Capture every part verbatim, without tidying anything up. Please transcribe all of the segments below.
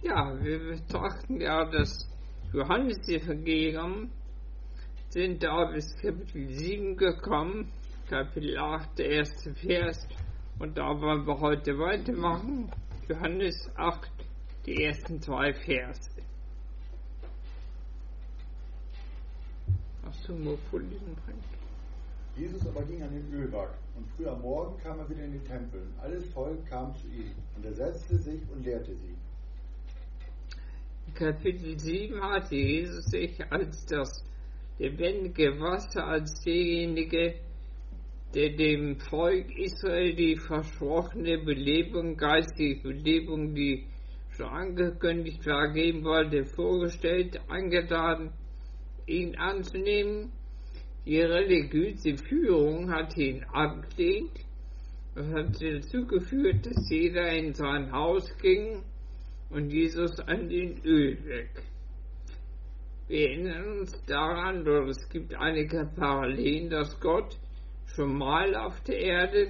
Ja, wir betrachten ja das Johannesevangelium, sind da bis Kapitel sieben gekommen, Kapitel acht, der erste Vers, und da wollen wir heute weitermachen, Johannes acht, die ersten zwei Verse. Hast du mal vorlesen, Frank? Jesus aber ging an den Ölberg, und früh am Morgen kam er wieder in den Tempel. Alles Volk kam zu ihm, und er setzte sich und lehrte sie. In Kapitel sieben hatte Jesus sich als das lebendige Wasser, als derjenige, der dem Volk Israel die versprochene Belebung, geistige Belebung, die schon angekündigt war, geben wollte, vorgestellt, eingeladen, ihn anzunehmen. Die religiöse Führung hat ihn abgelehnt. Das hat dazu geführt, dass jeder in sein Haus ging und Jesus an den Ölberg. Wir erinnern uns daran, oder es gibt einige Parallelen, dass Gott schon mal auf der Erde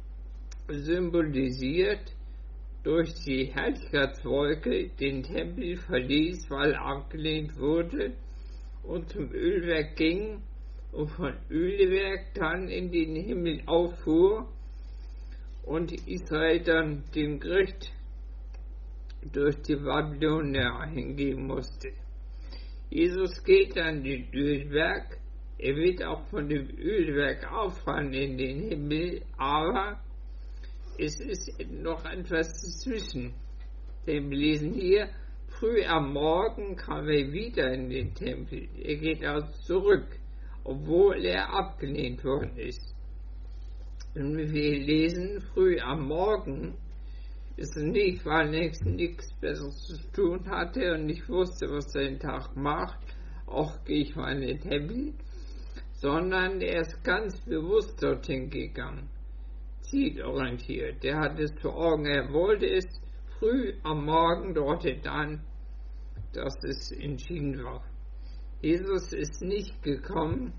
symbolisiert durch die Herrlichkeitswolke den Tempel verließ, weil abgelehnt wurde, und zum Ölberg ging und von Ölberg dann in den Himmel auffuhr und Israel dann dem Gericht durch die Babylonier hingeben musste. Jesus geht an den Ölberg, er wird auch von dem Ölberg auffahren in den Himmel, aber es ist noch etwas dazwischen. Denn wir lesen hier, früh am Morgen kam er wieder in den Tempel. Er geht also zurück, obwohl er abgelehnt worden ist. Und wir lesen, früh am Morgen ist es nicht, weil er nichts Besseres zu tun hatte und nicht wusste, was er den Tag macht, auch gehe ich mal in den Tempel, sondern er ist ganz bewusst dorthin gegangen, zielorientiert. Der hat es vor Augen, er wollte es früh am Morgen dort dann, dass es entschieden war. Jesus ist nicht gekommen,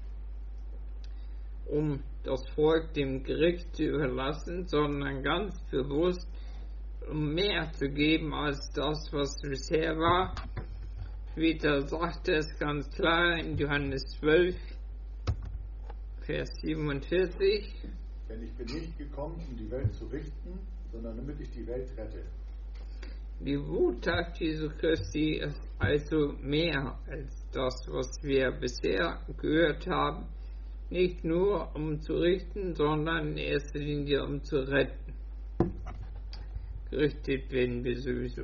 um das Volk dem Gericht zu überlassen, sondern ganz bewusst, um mehr zu geben als das, was bisher war. Später sagt er es ganz klar in Johannes zwölf, Vers siebenundvierzig. Denn ich bin nicht gekommen, um die Welt zu richten, sondern damit ich die Welt rette. Die Botschaft Jesu Christi ist also mehr als das, was wir bisher gehört haben. Nicht nur um zu richten, sondern in erster Linie um zu retten. Gerichtet werden wir sowieso.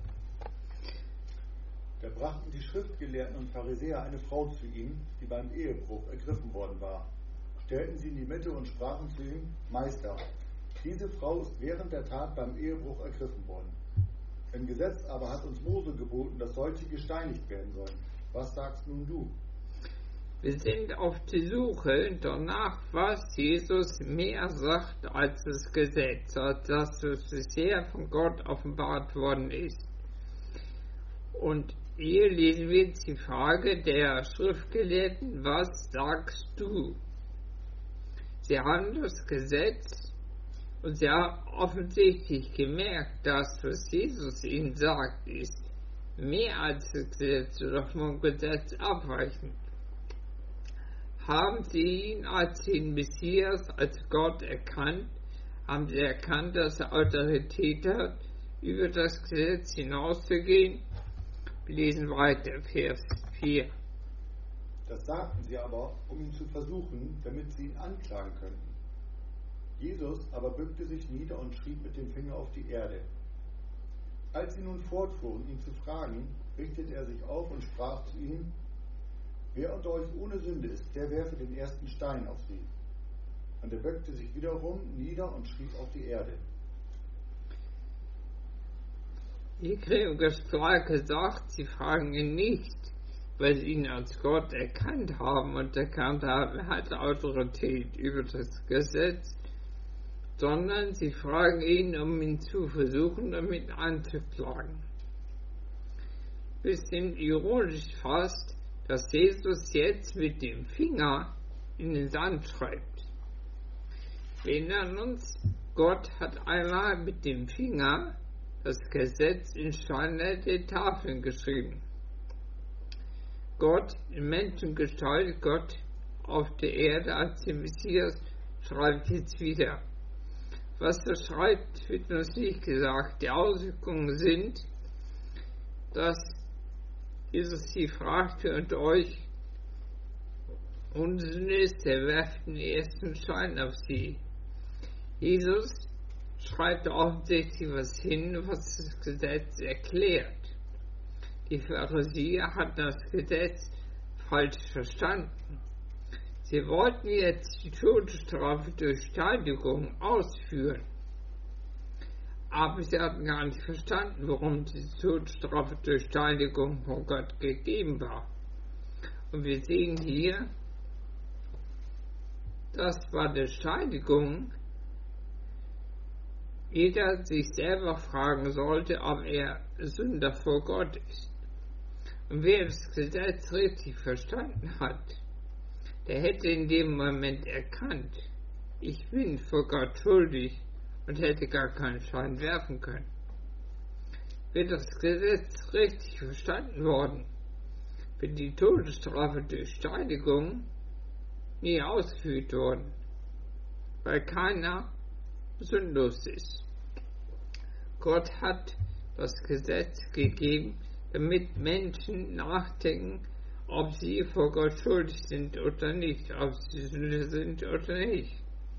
Da brachten die Schriftgelehrten und Pharisäer eine Frau zu ihm, die beim Ehebruch ergriffen worden war. Stellten sie in die Mitte und sprachen zu ihm: Meister, diese Frau ist während der Tat beim Ehebruch ergriffen worden. Im Gesetz aber hat uns Mose geboten, dass solche gesteinigt werden sollen. Was sagst nun du? Wir sind auf der Suche danach, was Jesus mehr sagt als das Gesetz, als das, was bisher von Gott offenbart worden ist. Und hier lesen wir die Frage der Schriftgelehrten: Was sagst du? Sie haben das Gesetz und sie haben offensichtlich gemerkt, dass was Jesus ihnen sagt, ist mehr als das Gesetz oder vom Gesetz abweichend. Haben sie ihn als den Messias, als Gott erkannt? Haben sie erkannt, dass er Autorität hat, über das Gesetz hinauszugehen? Wir lesen weiter, Vers vier. Das sagten sie aber, um ihn zu versuchen, damit sie ihn anklagen könnten. Jesus aber bückte sich nieder und schrieb mit dem Finger auf die Erde. Als sie nun fortfuhren, ihn zu fragen, richtete er sich auf und sprach zu ihnen: Wer unter euch ohne Sünde ist, der werfe den ersten Stein auf sie. Und er bückte sich wiederum nieder und schrieb auf die Erde. Die Krieger klar gesagt, sie fragen ihn nicht, weil sie ihn als Gott erkannt haben und erkannt haben, er hat Autorität über das Gesetz, sondern sie fragen ihn, um ihn zu versuchen, damit anzuklagen. Bisschen ironisch fast, dass Jesus jetzt mit dem Finger in den Sand schreibt. Wir erinnern uns, Gott hat einmal mit dem Finger das Gesetz in steinerne Tafeln geschrieben. Gott in Menschengestalt, Gott auf der Erde als der Messias, schreibt jetzt wieder. Was er schreibt, wird uns nicht gesagt. Die Auswirkungen sind, dass Jesus sie fragte und euch Unsinn ist, der werft den ersten Stein auf sie. Jesus schreibt offensichtlich was hin, was das Gesetz erklärt. Die Pharisäer hatten das Gesetz falsch verstanden. Sie wollten jetzt die Todesstrafe durch Steinigung ausführen. Aber sie hatten gar nicht verstanden, warum die Todesstrafe durch Steinigung von Gott gegeben war. Und wir sehen hier, dass bei der Steinigung jeder sich selber fragen sollte, ob er Sünder vor Gott ist. Und wer das Gesetz richtig verstanden hat, der hätte in dem Moment erkannt, ich bin vor Gott schuldig und hätte gar keinen Stein werfen können. Wäre das Gesetz richtig verstanden worden, wäre die Todesstrafe durch Steinigung nie ausgeführt worden, weil keiner sündlos ist. Gott hat das Gesetz gegeben, damit Menschen nachdenken, ob sie vor Gott schuldig sind oder nicht, ob sie Sünder sind oder nicht.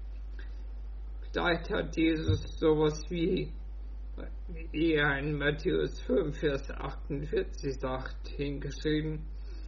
Vielleicht hat Jesus sowas wie er in Matthäus fünf, Vers achtundvierzig sagt, hingeschrieben,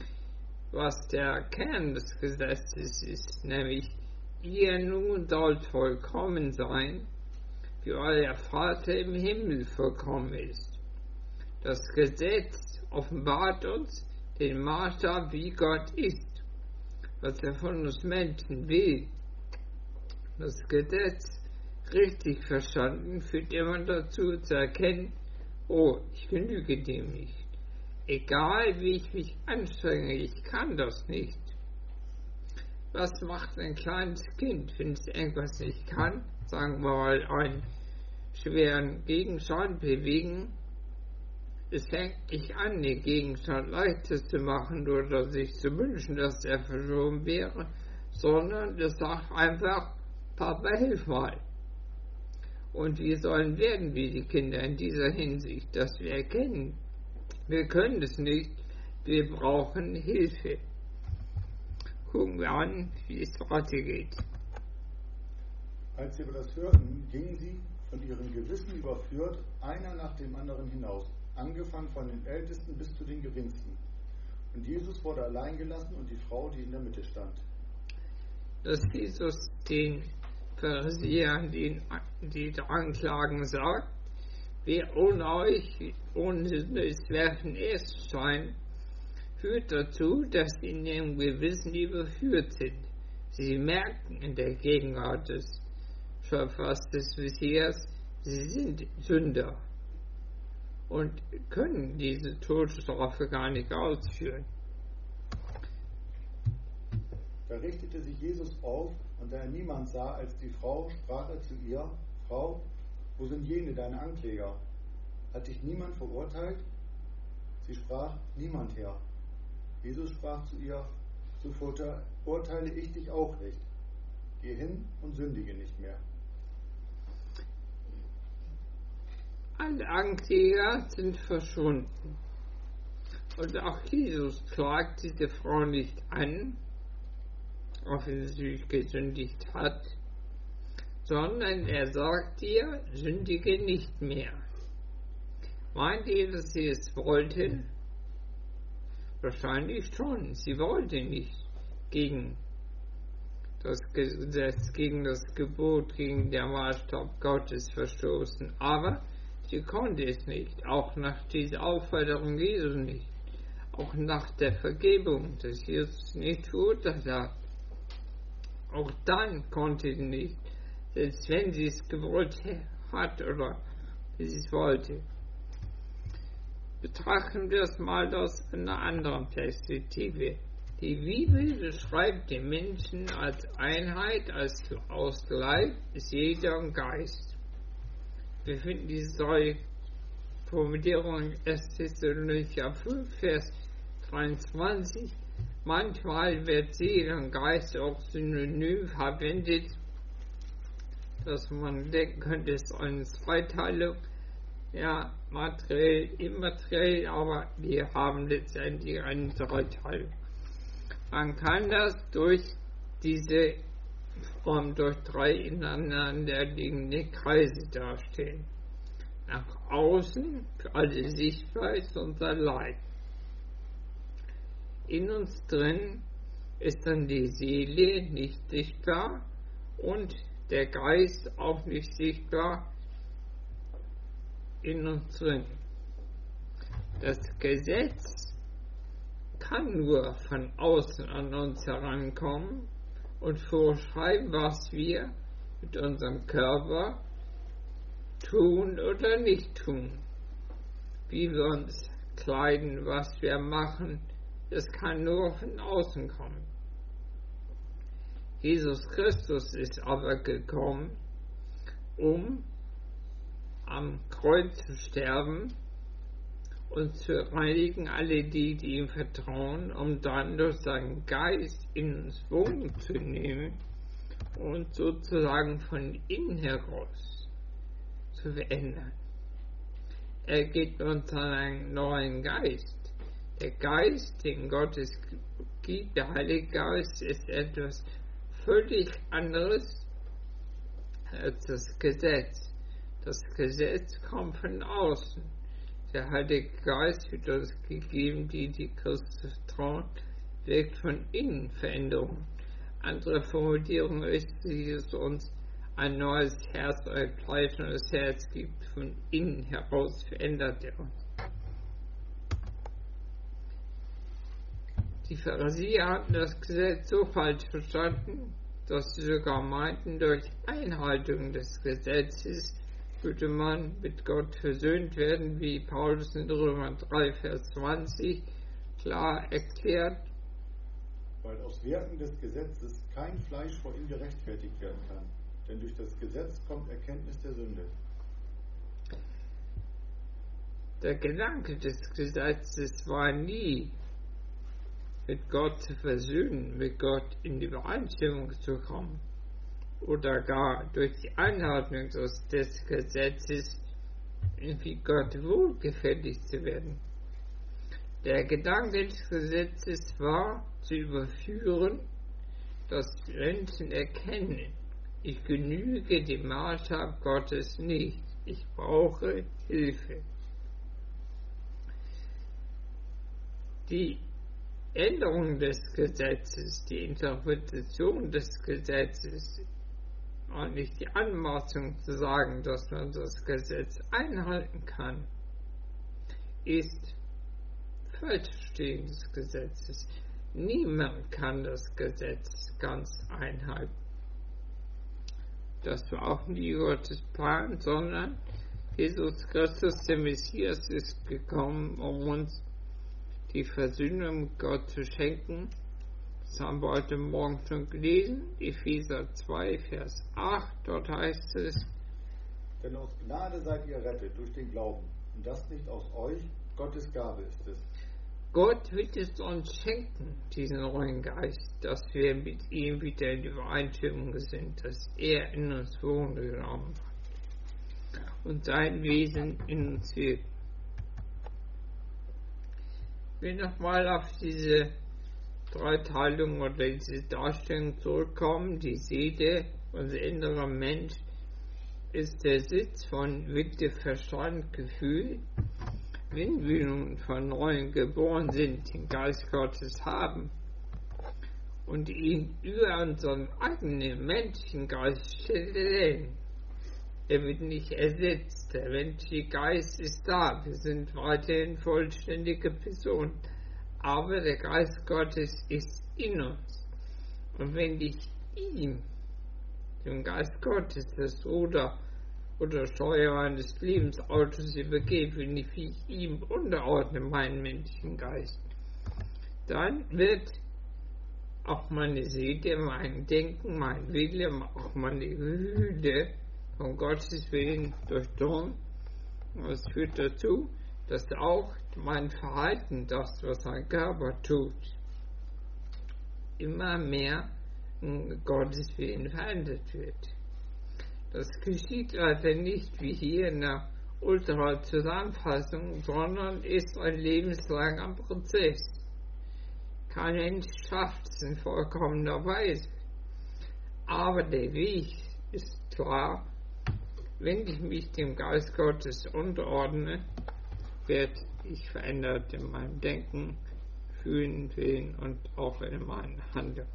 was der Kern des Gesetzes ist, nämlich ihr nun sollt vollkommen sein, wie euer Vater im Himmel vollkommen ist. Das Gesetz offenbart uns den Maßstab, wie Gott ist, was er von uns Menschen will. Das Gesetz richtig verstanden führt immer dazu zu erkennen, oh, ich genüge dem nicht. Egal wie ich mich anstrenge, ich kann das nicht. Was macht ein kleines Kind, wenn es irgendwas nicht kann? Sagen wir mal einen schweren Gegenstand bewegen. Es fängt nicht an, den Gegenstand leichter zu machen oder sich zu wünschen, dass er verschoben wäre, sondern es sagt einfach, Papa, hilf mal. Und wir sollen werden wie die Kinder in dieser Hinsicht, dass wir erkennen, wir können es nicht, wir brauchen Hilfe. Gucken wir an, wie es weitergeht. Als sie aber das hörten, gingen sie, von ihrem Gewissen überführt, einer nach dem anderen hinaus, angefangen von den Ältesten bis zu den Geringsten. Und Jesus wurde allein gelassen und die Frau, die in der Mitte stand. Dass Jesus den Pharisäern, die, die anklagen, sagt, wer ohne euch, ohne Sünde ist, werfen erst Stein, führt dazu, dass sie in ihrem Gewissen überführt sind. Sie merken in der Gegenwart des Schöpfers des Messias, sie sind Sünder und können diese Todesstrafe gar nicht ausführen. Da richtete sich Jesus auf, und da er niemand sah als die Frau, sprach er zu ihr, Frau, wo sind jene, deine Ankläger? Hat dich niemand verurteilt? Sie sprach, niemand, Herr. Jesus sprach zu ihr, so verurteile ich dich auch nicht. Geh hin und sündige nicht mehr. Alle Ankläger sind verschwunden. Und auch Jesus klagt diese Frau nicht an, auch wenn sie gesündigt hat, sondern er sagt ihr, sündige nicht mehr. Meint ihr, dass sie es wollte? Wahrscheinlich schon. Sie wollte nicht gegen das Gesetz, gegen das Gebot, gegen den Maßstab Gottes verstoßen. Aber sie konnte es nicht, auch nach dieser Aufforderung Jesu nicht. Auch nach der Vergebung, dass Jesus nicht verurteilt hat. Auch dann konnte sie nicht, selbst wenn sie es gewollt hat oder wie sie es wollte. Betrachten wir es mal aus einer anderen Perspektive. Die Bibel beschreibt den Menschen als Einheit, als aus Leib, Seele und Geist. Wir finden diese drei Formulierung erster Thessalonicher fünf, Vers dreiundzwanzig. Manchmal wird Seele und Geist auch synonym verwendet, dass man denken könnte, es ist eine Zweiteilung, ja, materiell, immateriell, aber wir haben letztendlich eine Dreiteilung. Man kann das durch diese Form durch drei ineinander liegende Kreise darstellen. Nach außen für alle sichtbar ist unser Leib. In uns drin ist dann die Seele nicht sichtbar und der Geist auch nicht sichtbar in uns drin. Das Gesetz kann nur von außen an uns herankommen und vorschreiben, was wir mit unserem Körper tun oder nicht tun. Wie wir uns kleiden, was wir machen, das kann nur von außen kommen. Jesus Christus ist aber gekommen, um am Kreuz zu sterben und zu reinigen alle die, die ihm vertrauen, um dann durch seinen Geist in uns Wohnung zu nehmen und sozusagen von innen heraus zu verändern. Er gibt uns einen neuen Geist. Der Geist, den Gott es gibt, der Heilige Geist, ist etwas völlig anderes als das Gesetz. Das Gesetz kommt von außen. Der Heilige Geist wird uns gegeben, die die Christus trauen, wirkt von innen Veränderung. Andere Formulierung ist, dass es uns ein neues Herz, ein fleischendes Herz gibt, von innen heraus verändert er uns. Die Pharisäer hatten das Gesetz so falsch verstanden, dass sie sogar meinten, durch Einhaltung des Gesetzes würde man mit Gott versöhnt werden, wie Paulus in Römer drei, Vers zwanzig klar erklärt. Weil aus Werken des Gesetzes kein Fleisch vor ihm gerechtfertigt werden kann, denn durch das Gesetz kommt Erkenntnis der Sünde. Der Gedanke des Gesetzes war nie, mit Gott zu versöhnen, mit Gott in die Übereinstimmung zu kommen oder gar durch die Einhaltung des, des Gesetzes irgendwie Gott wohlgefällig zu werden. Der Gedanke des Gesetzes war, zu überführen, dass Menschen erkennen, ich genüge dem Maßstab Gottes nicht, ich brauche Hilfe. Die Änderung des Gesetzes, die Interpretation des Gesetzes und nicht die Anmaßung zu sagen, dass man das Gesetz einhalten kann, ist Falschverstehen des Gesetzes. Niemand kann das Gesetz ganz einhalten. Das war auch nie Gottes Plan, sondern Jesus Christus, der Messias, ist gekommen, um uns die Versöhnung mit Gott zu schenken. Das haben wir heute Morgen schon gelesen, Epheser zwei, Vers acht, dort heißt es: Denn aus Gnade seid ihr rettet durch den Glauben, und das nicht aus euch, Gottes Gabe ist es. Gott wird es uns schenken, diesen neuen Geist, dass wir mit ihm wieder in Übereinstimmung sind, dass er in uns Wohnung genommen hat und sein Wesen in uns wirkt. Ich will nochmal auf diese Dreiteilung oder diese Darstellung zurückkommen. Die Seele, unser innerer Mensch, ist der Sitz von Wille, Verstand, Gefühl. Wenn wir nun von neuem geboren sind, den Geist Gottes haben und ihn über unseren eigenen menschlichen Geist stellen, er wird nicht ersetzt. Der menschliche Geist ist da. Wir sind weiterhin vollständige Personen. Aber der Geist Gottes ist in uns. Und wenn ich ihm, dem Geist Gottes, das Ruder oder Steuer meines Lebensautos übergebe, wenn ich ihm unterordne, meinen menschlichen Geist, dann wird auch meine Seele, mein Denken, mein Wille, auch meine Gefühle von Gottes Willen durchdrungen Das führt dazu, dass auch mein Verhalten, das, was mein Körper tut, immer mehr Gottes Willen verändert wird. Das geschieht leider nicht wie hier in der Ultra-Zusammenfassung, sondern ist ein lebenslanger Prozess. Kein Mensch schafft es in vollkommener Weise. Aber der Weg ist klar, wenn ich mich dem Geist Gottes unterordne, werde ich verändert in meinem Denken, Fühlen, Willen und auch in meinem Handeln.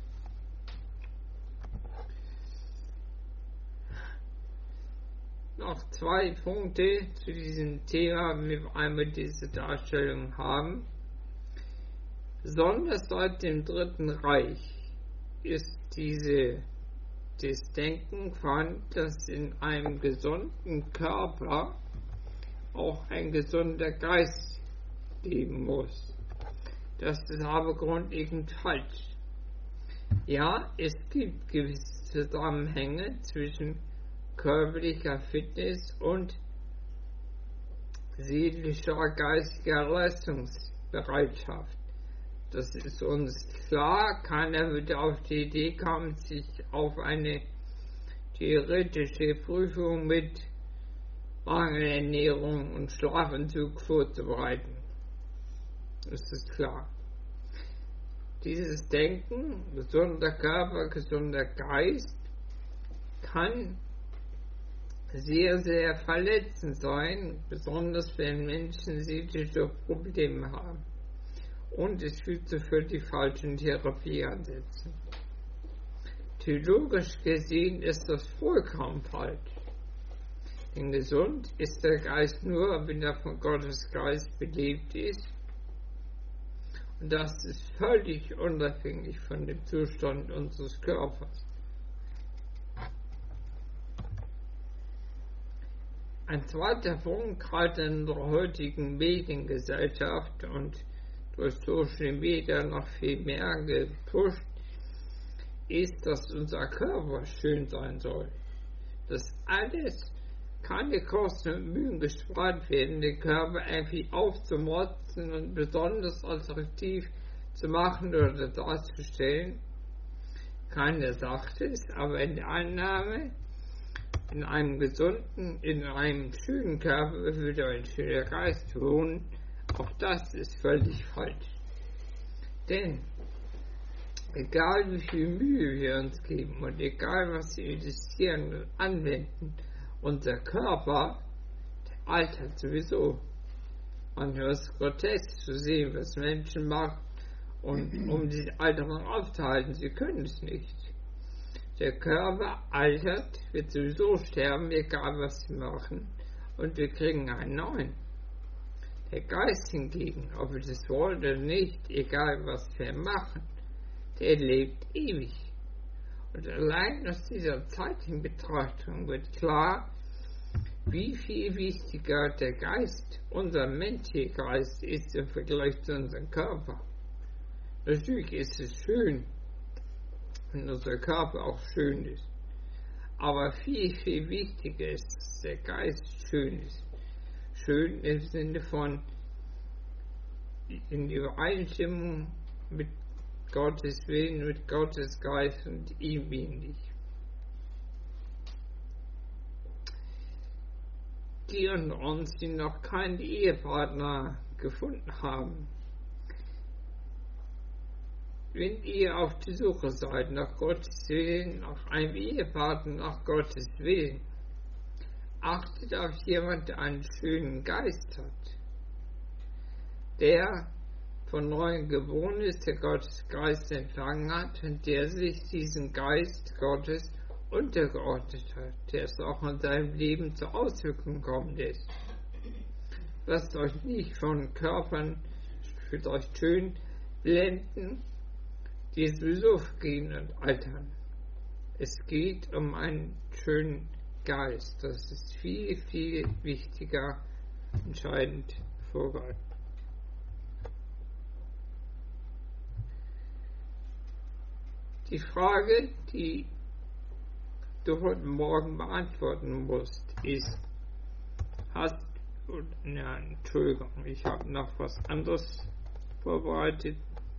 Noch zwei Punkte zu diesem Thema, wenn wir einmal diese Darstellung haben. Besonders seit dem Dritten Reich ist diese, das Denken von, dass in einem gesunden Körper auch ein gesunder Geist leben muss. Das ist aber grundlegend falsch. Ja, es gibt gewisse Zusammenhänge zwischen körperlicher Fitness und seelischer, geistiger Leistungsbereitschaft. Das ist uns klar. Keiner würde auf die Idee kommen, sich auf eine theoretische Prüfung mit Mangelernährung und Schlafentzug vorzubereiten. Das ist klar. Dieses Denken, gesunder Körper, gesunder Geist, kann sehr, sehr verletzend sein, besonders wenn Menschen seelische Probleme haben. Und es führt zu völlig falschen Therapieansätzen. Theologisch gesehen ist das vollkommen falsch. Denn gesund ist der Geist nur, wenn er von Gottes Geist belebt ist. Und das ist völlig unabhängig von dem Zustand unseres Körpers. Ein zweiter Punkt, gerade in der heutigen Mediengesellschaft und durch Social Media noch viel mehr gepusht, ist, dass unser Körper schön sein soll. Dass alles, keine Kosten und Mühen gespart werden, den Körper irgendwie aufzumotzen und besonders attraktiv zu machen oder darzustellen. Keine Sache ist, aber in der Annahme, in einem gesunden, in einem schönen Körper würde ein schöner Geist wohnen. Auch das ist völlig falsch. Denn egal wie viel Mühe wir uns geben und egal was wir investieren und anwenden, unser Körper, der altert sowieso. Manchmal ist es grotesk zu sehen, was Menschen machen, und um die Alterung aufzuhalten, sie können es nicht. Der Körper altert, wird sowieso sterben, egal was sie machen, und wir kriegen einen neuen. Der Geist hingegen, ob wir das wollen oder nicht, egal was wir machen, der lebt ewig. Und allein aus dieser zeitlichen Betrachtung wird klar, wie viel wichtiger der Geist, unser menschlicher Geist, ist im Vergleich zu unserem Körper. Natürlich ist es schön, wenn unser Körper auch schön ist. Aber viel, viel wichtiger ist, dass der Geist schön ist. Schön im Sinne von in Übereinstimmung mit Gottes Willen, mit Gottes Geist und ihm ähnlich. Die und uns, die noch keinen Ehepartner gefunden haben, wenn ihr auf der Suche seid nach Gottes Willen, nach einem Ehepartner, nach Gottes Willen, achtet auf jemanden, der einen schönen Geist hat, der von neuem geboren ist, der Gottes Geist empfangen hat und der sich diesem Geist Gottes untergeordnet hat, der es auch in seinem Leben zur Auswirkung kommen lässt. Lasst euch nicht von Körpern, fühlt euch schön, blenden, die sowieso vergehen und altern. Es geht um einen schönen Geist. Das ist viel, viel wichtiger, entscheidend vor Gott. Die Frage, die du heute Morgen beantworten musst, ist: Hast ja, Entschuldigung, ich habe noch was anderes vorbereitet.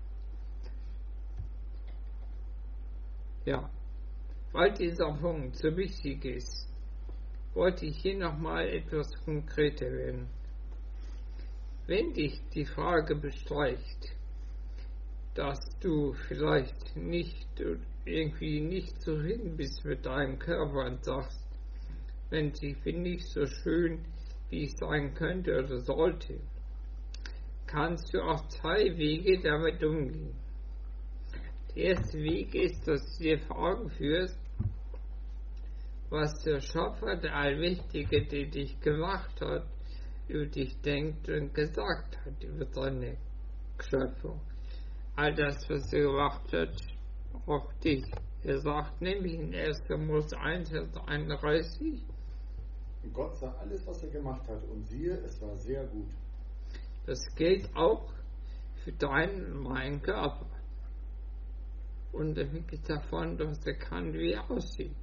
Ja, weil dieser Punkt so wichtig ist, wollte ich hier nochmal etwas konkreter werden. Wenn dich die Frage bestreicht, dass du vielleicht nicht irgendwie nicht zufrieden bist mit deinem Körper und sagst, Mensch, ich bin nicht so schön, wie ich sein könnte oder sollte, kannst du auf zwei Wege damit umgehen. Der erste Weg ist, dass du dir vor Augen führst, was der Schöpfer, der Allmächtige, der dich gemacht hat, über dich denkt und gesagt hat, über seine Schöpfung. All das, was er gemacht hat, auch dich. Er sagt nämlich in erster Mose eins, Vers einunddreißig, und Gott sah alles, was er gemacht hat, und siehe, es war sehr gut. Das gilt auch für deinen und meinen Körper. Unabhängig davon, was er kann, wie er aussieht.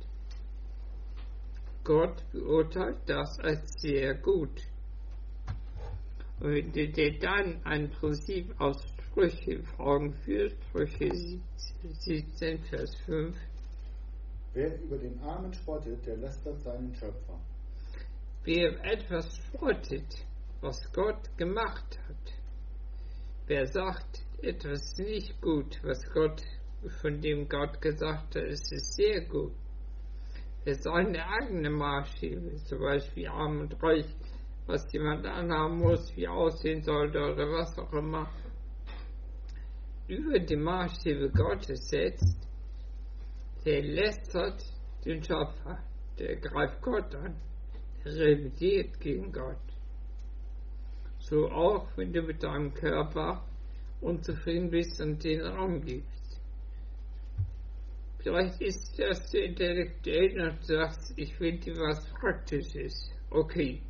Gott beurteilt das als sehr gut. Und wenn du dir dann ein Prinzip aus Sprüche vor Augen führst, Sprüche siebzehn, Vers fünf. Wer über den Armen spottet, der lästert seinen Schöpfer. Wer etwas spottet, was Gott gemacht hat, wer sagt, etwas nicht gut, was Gott, von dem Gott gesagt hat, es ist sehr gut, wer seine eigene Maßstäbe, zum Beispiel arm und reich, was jemand anhaben muss, wie aussehen sollte oder was auch immer, über die Maßstäbe Gottes setzt, der lästert den Schöpfer, der greift Gott an, der rebelliert gegen Gott. So auch, wenn du mit deinem Körper unzufrieden bist und den Raum gibst. Vielleicht ist das so intellektuell und du sagst, ich will dir was Praktisches. Okay.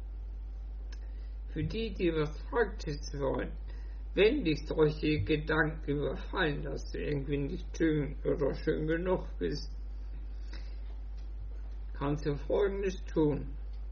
Für die, die was Praktisches wollen, wenn dich solche Gedanken überfallen, dass du irgendwie nicht schön oder schön genug bist, kannst du Folgendes tun.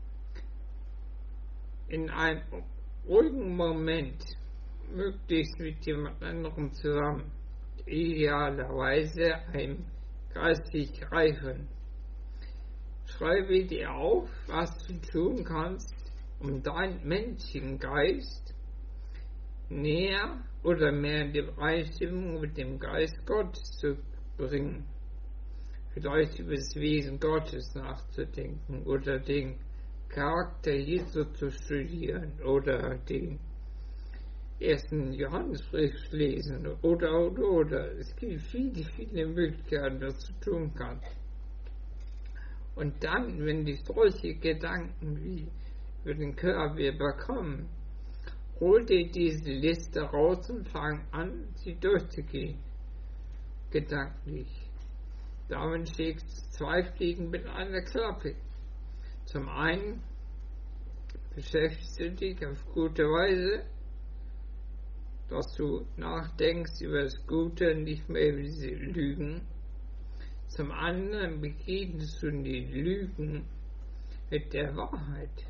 In einem ruhigen Moment, möglichst mit jemand anderem zusammen, idealerweise einem geistig Reifen, schreibe dir auf, was du tun kannst, um deinen menschlichen Geist näher oder mehr in die Übereinstimmung mit dem Geist Gottes zu bringen. Vielleicht über das Wesen Gottes nachzudenken oder den Charakter Jesu zu studieren oder den ersten Johannesbrief lesen oder, oder, oder. Es gibt viele, viele Möglichkeiten, was du tun kannst. Und dann, wenn die solche Gedanken wie über den Körper bekommen, hol dir diese Liste raus und fang an, sie durchzugehen. Gedanklich. Damit schlägst du zwei Fliegen mit einer Klappe. Zum einen beschäftigst du dich auf gute Weise, dass du nachdenkst über das Gute und nicht mehr über diese Lügen. Zum anderen begegnest du die Lügen mit der Wahrheit.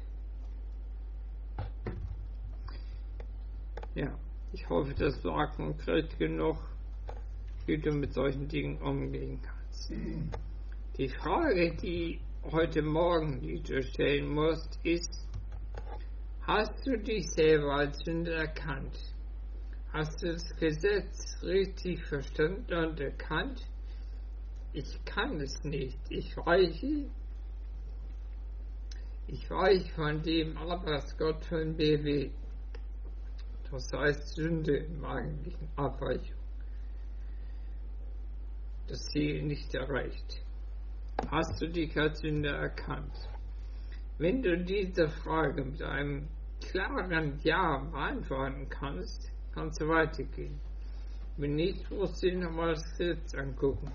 Ja, ich hoffe, das war konkret genug, wie du mit solchen Dingen umgehen kannst. Die Frage, die heute Morgen, die du stellen musst, ist, hast du dich selber als Sünder erkannt? Hast du das Gesetz richtig verstanden und erkannt? Ich kann es nicht. Ich weiche, ich weiche von dem ab, was Gott von mir will. Das heißt Sünde im eigentlichen Abweichung. Das Ziel nicht erreicht. Hast du dich als Sünder erkannt? Wenn du diese Frage mit einem klaren Ja beantworten kannst, kannst du weitergehen. Wenn nicht, musst du dir nochmal das Gesetz angucken.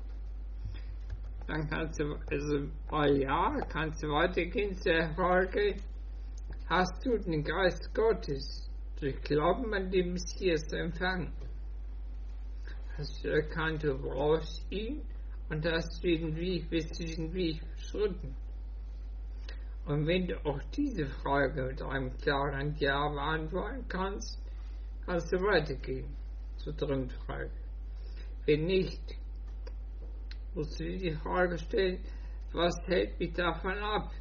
Dann kannst du, also bei Ja, kannst du weitergehen zu der Frage, hast du den Geist Gottes durch Glauben an den Messias empfangen? Hast du erkannt, du brauchst ihn und hast du den Weg, bist du den Weg beschritten? Und wenn du auch diese Frage mit einem klaren Ja beantworten kannst, kannst du weitergehen zur dritten Frage. Wenn nicht, musst du dir die Frage stellen, was hält mich davon ab?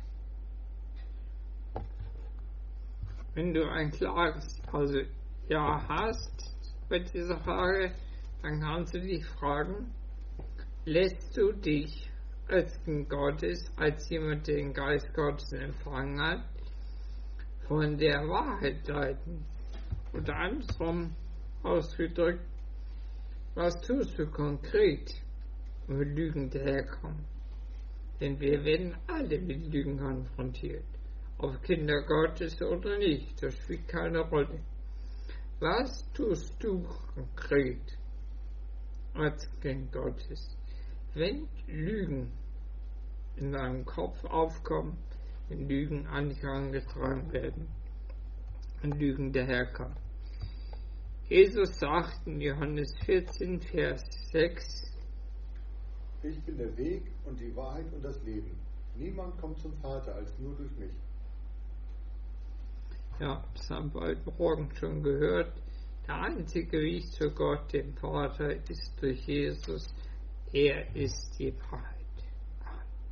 Wenn du ein klares also Ja hast bei dieser Frage, dann kannst du dich fragen, lässt du dich als Kind Gottes, als jemand, der den Geist Gottes empfangen hat, von der Wahrheit leiten? Oder andersrum ausgedrückt, was tust du konkret, wenn Lügen daherkommen? Denn wir werden alle mit Lügen konfrontiert. Ob Kinder Gottes oder nicht, das spielt keine Rolle. Was tust du konkret als Kind Gottes, wenn Lügen in deinem Kopf aufkommen, wenn Lügen an dich herangetragen werden und Lügen daherkommen? Jesus sagt in Johannes vierzehn, Vers sechs, ich bin der Weg und die Wahrheit und das Leben. Niemand kommt zum Vater als nur durch mich. Ja, das haben wir heute Morgen schon gehört. Der einzige Weg zu Gott, dem Vater, ist durch Jesus. Er ist die Wahrheit.